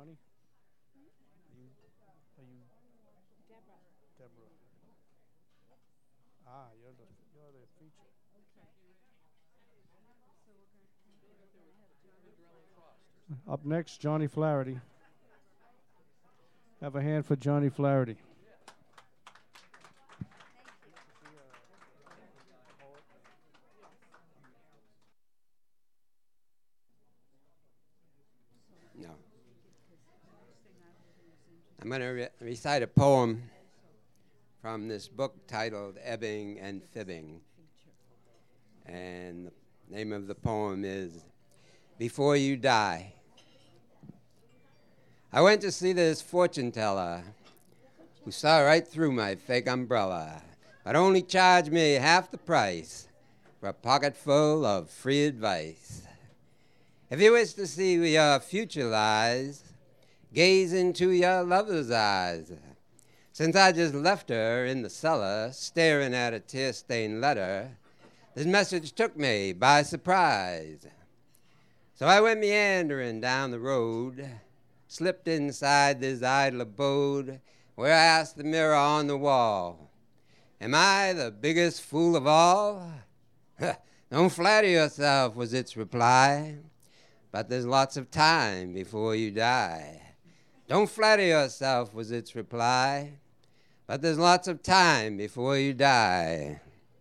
Johnny? Are you Deborah? Ah, you're the feature. Up next, Johnny Flaherty. Have a hand for Johnny Flaherty. No. I'm going to recite a poem from this book titled Ebbing and Fibbing. And the name of the poem is Before You Die. I went to see this fortune teller who saw right through my fake umbrella, but only charged me half the price for a pocket full of free advice. If you wish to see where your future lies, gaze into your lover's eyes. Since I just left her in the cellar, staring at a tear-stained letter, this message took me by surprise. So I went meandering down the road, slipped inside this idle abode, where I asked the mirror on the wall, am I the biggest fool of all? Don't flatter yourself, was its reply, but there's lots of time before you die. Don't flatter yourself, was its reply, but there's lots of time before you die.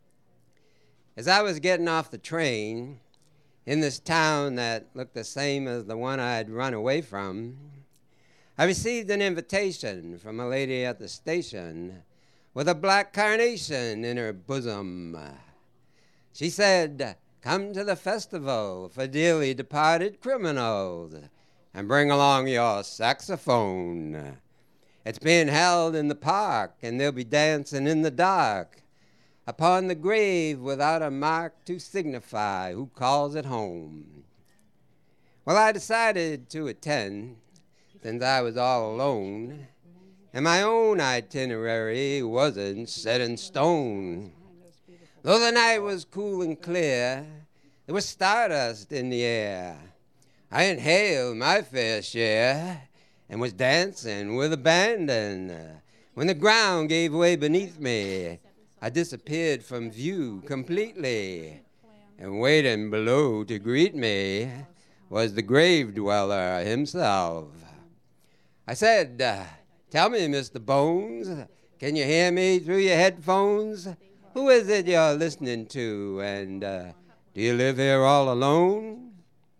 As I was getting off the train in this town that looked the same as the one I'd run away from, I received an invitation from a lady at the station with a black carnation in her bosom. She said, come to the festival for dearly departed criminals and bring along your saxophone. It's being held in the park and they'll be dancing in the dark upon the grave without a mark to signify who calls it home. Well, I decided to attend since I was all alone, and my own itinerary wasn't set in stone. Though the night was cool and clear, there was stardust in the air. I inhaled my fair share and was dancing with abandon. When the ground gave way beneath me, I disappeared from view completely. And waiting below to greet me was the grave dweller himself. I said, tell me, Mr. Bones, can you hear me through your headphones? Who is it you're listening to, and do you live here all alone?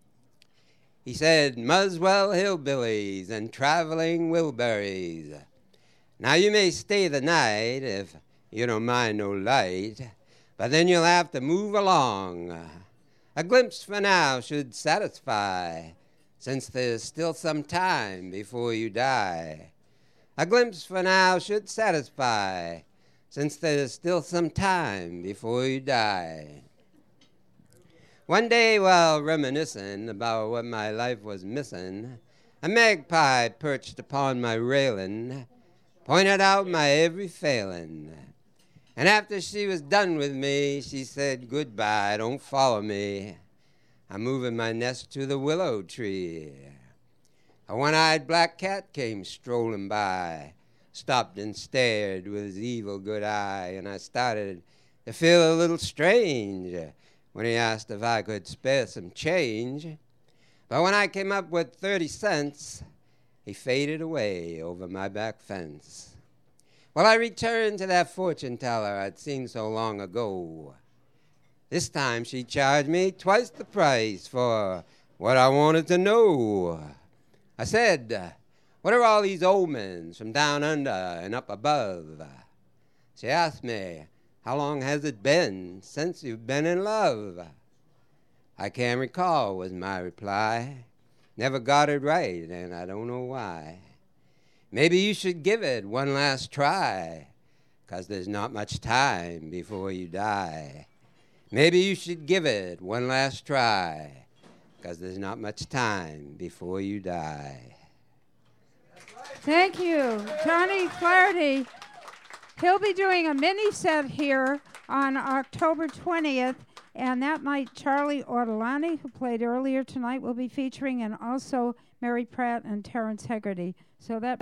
He said, Muswell hillbillies and traveling Wilburys. Now you may stay the night if you don't mind no light, but then you'll have to move along. A glimpse for now should satisfy, since there's still some time before you die. A glimpse for now should satisfy, since there's still some time before you die. One day while reminiscing about what my life was missing, a magpie perched upon my railing, pointed out my every failing. And after she was done with me, she said, goodbye, don't follow me. I'm moving my nest to the willow tree. A one-eyed black cat came strolling by, stopped and stared with his evil good eye, and I started to feel a little strange when he asked if I could spare some change. But when I came up with 30 cents, he faded away over my back fence. Well, I returned to that fortune teller I'd seen so long ago. This time she charged me twice the price for what I wanted to know. I said, what are all these omens from down under and up above? She asked me, how long has it been since you've been in love? I can't recall, was my reply. Never got it right, and I don't know why. Maybe you should give it one last try, 'cause there's not much time before you die. Maybe you should give it one last try, 'cause there's not much time before you die. Thank you, Johnny Flaherty. He'll be doing a mini set here on October 20th And that night, Charlie Ortolani, who played earlier tonight, will be featuring, and also Mary Pratt and Terrence Hegarty. So that